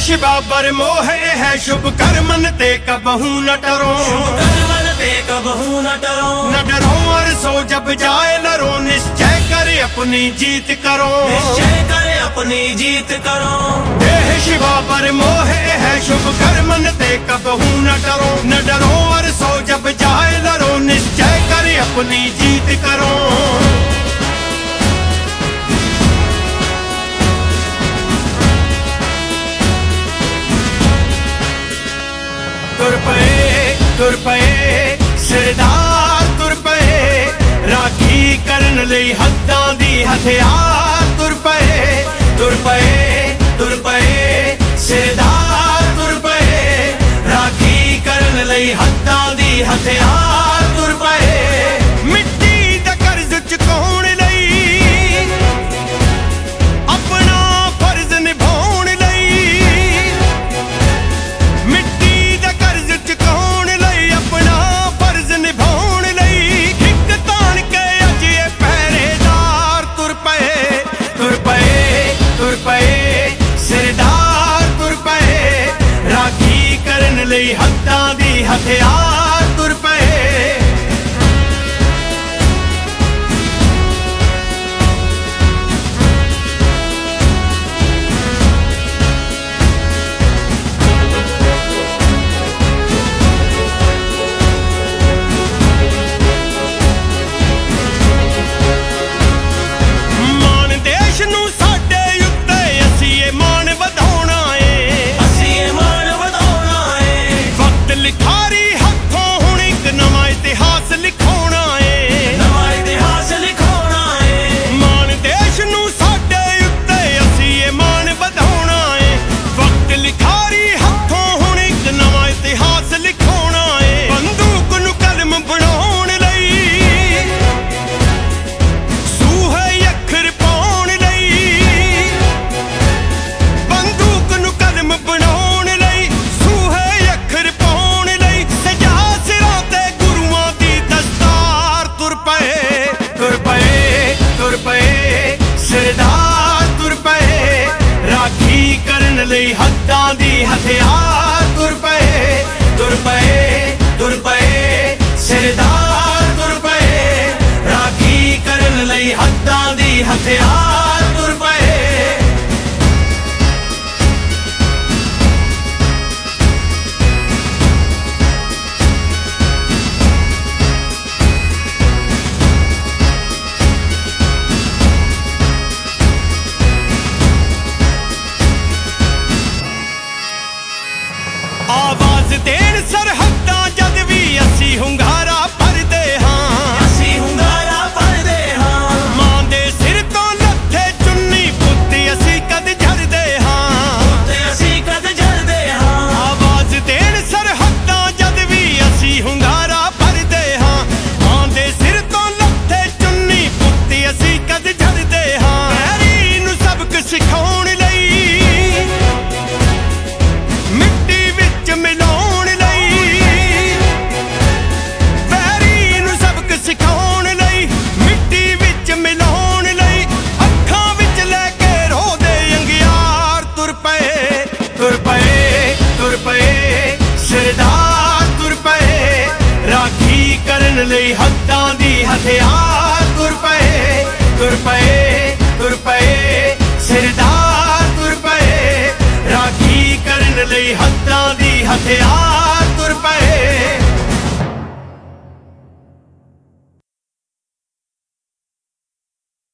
बाबर मोह है शुभ कर्मन ते कबहू न डरो, कर्मन ते कबहू न डरो, न डरो और सो जब जाए लरो, निश्चय करे अपनी जीत करो, निश्चय करे अपनी जीत करो। देह बाबर मोह है शुभ कर्मन ते कबहू न डरो, न डरो और सो जब जाए लरो, निश्चय करे अपनी जीत करो। तुर पए सरदार तुर पए, राखी करन लई हद्दां दी हथियार तुर पए, तुर पए सरदार तुर पए, राखी करन लई हद्दां दी हथियार तुर पए। मिट्टी दा कर्ज चुकाउण लई अपना फर्ज निभाउण लई, मिट्टी दा कर्ज चुकाउण लई अपना फर्ज निभाउण लई, हिक ताण के अज ये पहरेदार तुर पए, तुर पए सरदार तुर पए, राखी करन लई हद्दां दी हथियार तुर पए। सरदार तुर पए, राखी करन लई हद्दां दी हथियार तुर पए, तुर पए सरदार तुर पए, राखी करन लई हद्दां दी हथियार तुर पए। आवाज देण सरहदां जद भी असी हुंगारा भरदे हां, असी हुंगारा भरदे हां, मां दे सिर तो लथे चुन्नी पुत्ती असी कद झरदे हां, ते असी कद झरदे हां। आवाज देण सरहदां जद भी असी हुंगारा भरदे हां, मां दे सिर तो लथे चुन्नी पुत्ती असी कद झरदे हां। पैरी नूं सबक सिखाउण लई मिट्टी विच मिलाउण लई, पैरी नूं सबक सिखाउण लई मिट्टी विच मिलाउण लई, अखां विच लैके रोदे अंगियार तुर पए, तुर पए सरदार तुर पए, राखी करन लई हद्दां दी हथियार तुर पए, तुर पए सरदार तुर पए, राखी करन लई हद्दां दी हथियार तुर पए।